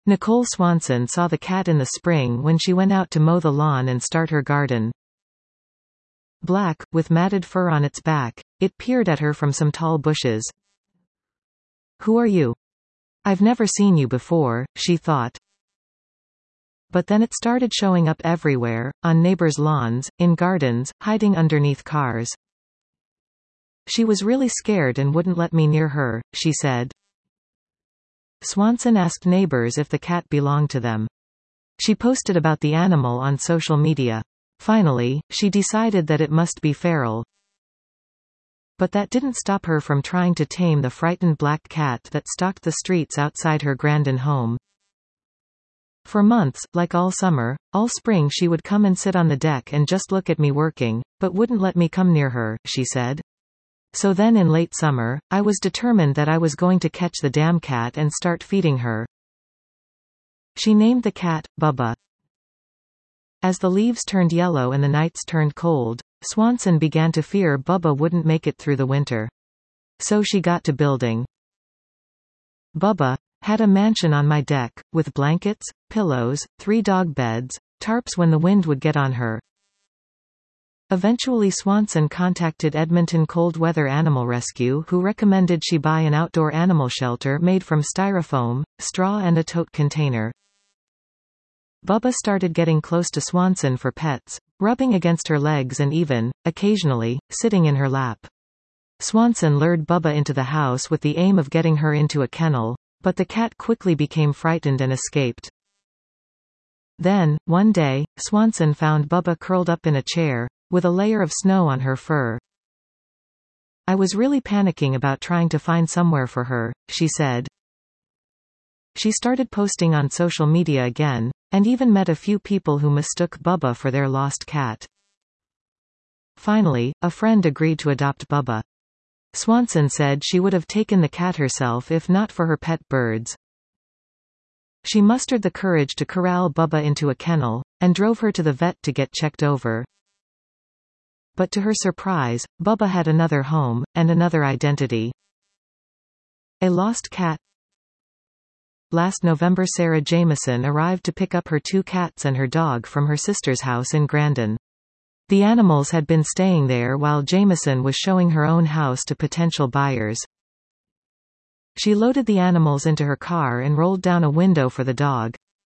Nicole Swanson saw the cat in the spring when she went out to mow the lawn and start her garden. Black, with matted fur on its back, it peered at her from some tall bushes. "Who are you? I've never seen you before," she thought. But then it started showing up everywhere, on neighbors' lawns, in gardens, hiding underneath cars. "She was really scared and wouldn't let me near her," she said. Swanson asked neighbors if the cat belonged to them. She posted about the animal on social media. Finally, she decided that it must be feral. But that didn't stop her from trying to tame the frightened black cat that stalked the streets outside her Grandin home. For months, like all summer, all spring she would come and sit on the deck and just look at me working, but wouldn't let me come near her, she said. So then in late summer, I was determined that I was going to catch the damn cat and start feeding her. She named the cat, Bubba. As the leaves turned yellow and the nights turned cold, Swanson began to fear Bubba wouldn't make it through the winter. So she got to building. Bubba had a mansion on my deck, with blankets, pillows, 3 dog beds, tarps when the wind would get on her. Eventually Swanson contacted Edmonton Cold Weather Animal Rescue, who recommended she buy an outdoor animal shelter made from styrofoam, straw and a tote container. Bubba started getting close to Swanson for pets, rubbing against her legs and even, occasionally, sitting in her lap. Swanson lured Bubba into the house with the aim of getting her into a kennel, but the cat quickly became frightened and escaped. Then, one day, Swanson found Bubba curled up in a chair, with a layer of snow on her fur. "I was really panicking about trying to find somewhere for her," she said. She started posting on social media again, and even met a few people who mistook Bubba for their lost cat. Finally, a friend agreed to adopt Bubba. Swanson said she would have taken the cat herself if not for her pet birds. She mustered the courage to corral Bubba into a kennel, and drove her to the vet to get checked over. But to her surprise, Bubba had another home, and another identity. A lost cat. Last November Sarah Jameson arrived to pick up her 2 cats and her dog from her sister's house in Grandin. The animals had been staying there while Jameson was showing her own house to potential buyers. She loaded the animals into her car and rolled down a window for the dog.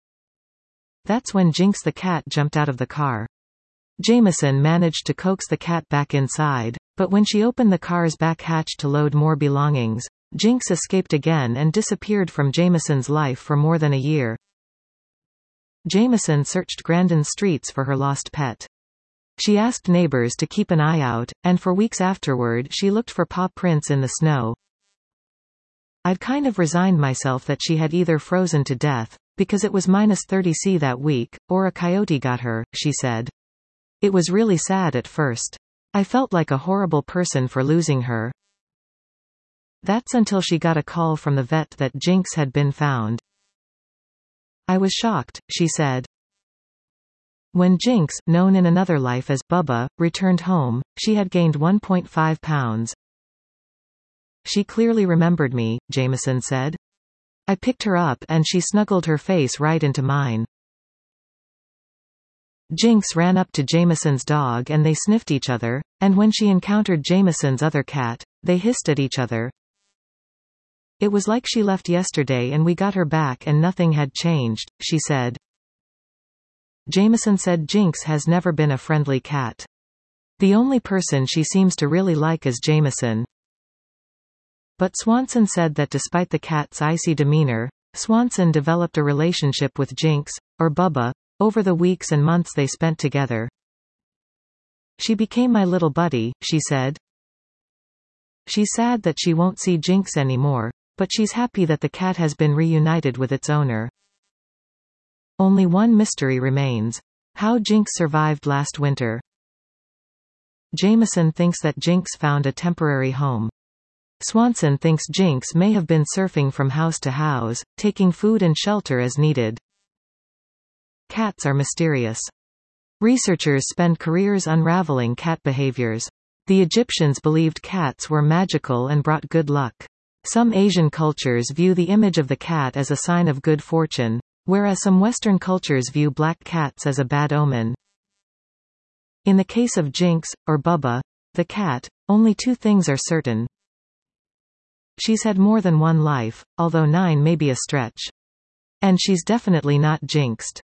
That's when Jinx the cat jumped out of the car. Jameson managed to coax the cat back inside, but when she opened the car's back hatch to load more belongings, Jinx escaped again and disappeared from Jameson's life for more than a year. Jameson searched Grandin streets for her lost pet. She asked neighbors to keep an eye out, and for weeks afterward she looked for paw prints in the snow. "I'd kind of resigned myself that she had either frozen to death, because it was -30°C that week, or a coyote got her," she said. "It was really sad at first. I felt like a horrible person for losing her." That's until she got a call from the vet that Jinx had been found. "I was shocked," she said. When Jinx, known in another life as Bubba, returned home, she had gained 1.5 pounds. "She clearly remembered me," Jameson said. "I picked her up and she snuggled her face right into mine." Jinx ran up to Jameson's dog and they sniffed each other, and when she encountered Jameson's other cat, they hissed at each other. "It was like she left yesterday and we got her back and nothing had changed," she said. Jameson said Jinx has never been a friendly cat. The only person she seems to really like is Jameson. But Swanson said that despite the cat's icy demeanor, Swanson developed a relationship with Jinx, or Bubba, over the weeks and months they spent together. "She became my little buddy," she said. She's sad that she won't see Jinx anymore, but she's happy that the cat has been reunited with its owner. Only one mystery remains: how Jinx survived last winter. Jameson thinks that Jinx found a temporary home. Swanson thinks Jinx may have been surfing from house to house, taking food and shelter as needed. Cats are mysterious. Researchers spend careers unraveling cat behaviors. The Egyptians believed cats were magical and brought good luck. Some Asian cultures view the image of the cat as a sign of good fortune, whereas some Western cultures view black cats as a bad omen. In the case of Jinx, or Bubba, the cat, only two things are certain. She's had more than one life, although 9 may be a stretch. And she's definitely not jinxed.